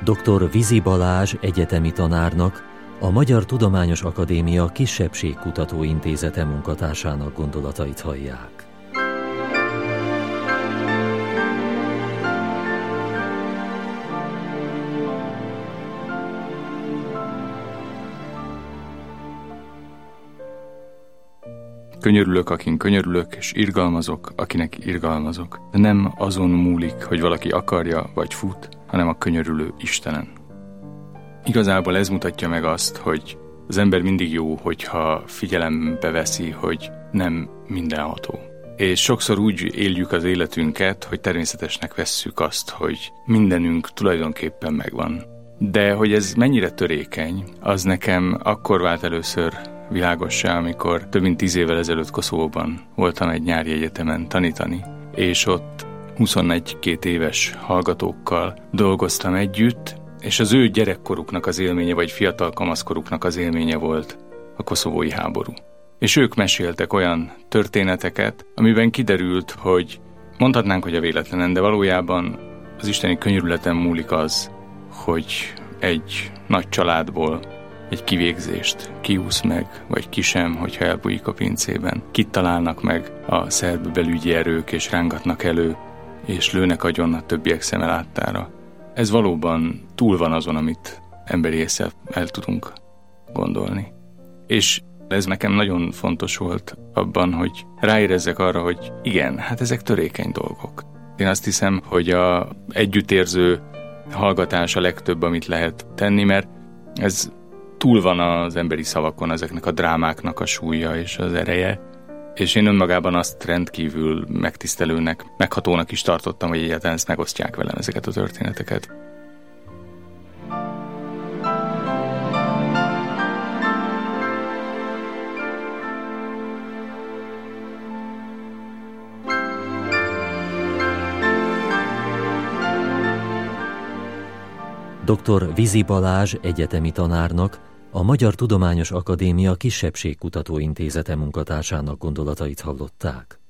Dr. Vizi Balázs egyetemi tanárnak, a Magyar Tudományos Akadémia Kisebbségkutató Intézete munkatársának gondolatait hallják. Könyörülök, akin könyörülök, és irgalmazok, akinek irgalmazok. De nem azon múlik, hogy valaki akarja vagy fut, hanem a könyörülő Istenen. Igazából ez mutatja meg azt, hogy az ember mindig jó, hogyha figyelembe veszi, hogy nem mindenható. És sokszor úgy éljük az életünket, hogy természetesnek vesszük azt, hogy mindenünk tulajdonképpen megvan. De hogy ez mennyire törékeny, az nekem akkor vált először világossá, amikor több mint 10 évvel ezelőtt Koszovóban voltam egy nyári egyetemen tanítani, és ott 21-22 éves hallgatókkal dolgoztam együtt, és az ő gyerekkoruknak az élménye, vagy fiatal kamaszkoruknak az élménye volt a koszovói háború. És ők meséltek olyan történeteket, amiben kiderült, hogy mondhatnánk, hogy a véletlenen, de valójában az isteni könyörületen múlik az, hogy egy nagy családból egy kivégzést kiúsz meg, vagy ki sem, hogyha elbújik a pincében. Kit találnak meg a szerb belügyi erők, és rángatnak elő, és lőnek agyon a többiek szeme láttára. Ez valóban túl van azon, amit emberi ésszel el tudunk gondolni. És ez nekem nagyon fontos volt abban, hogy ráérezzek arra, hogy igen, hát ezek törékeny dolgok. Én azt hiszem, hogy a együttérző hallgatás a legtöbb, amit lehet tenni, mert ez túl van az emberi szavakon, ezeknek a drámáknak a súlya és az ereje, és én önmagában azt rendkívül megtisztelőnek, meghatónak is tartottam, hogy egyáltalán ezt megosztják velem, ezeket a történeteket. Dr. Vizi Balázs egyetemi tanárnak, a Magyar Tudományos Akadémia Kisebbségkutató Intézete munkatársának gondolatait hallották.